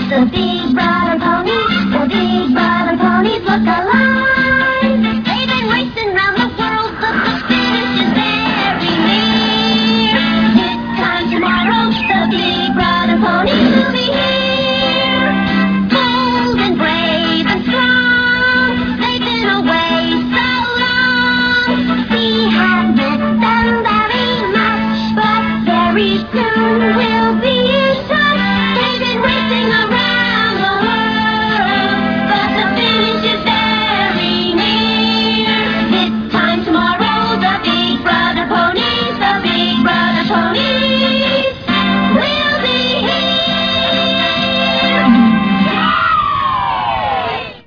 The big brother ponies, the big brother ponies look alive. They've been racing round the world, but the finish is very near. This time tomorrow, the big brother ponies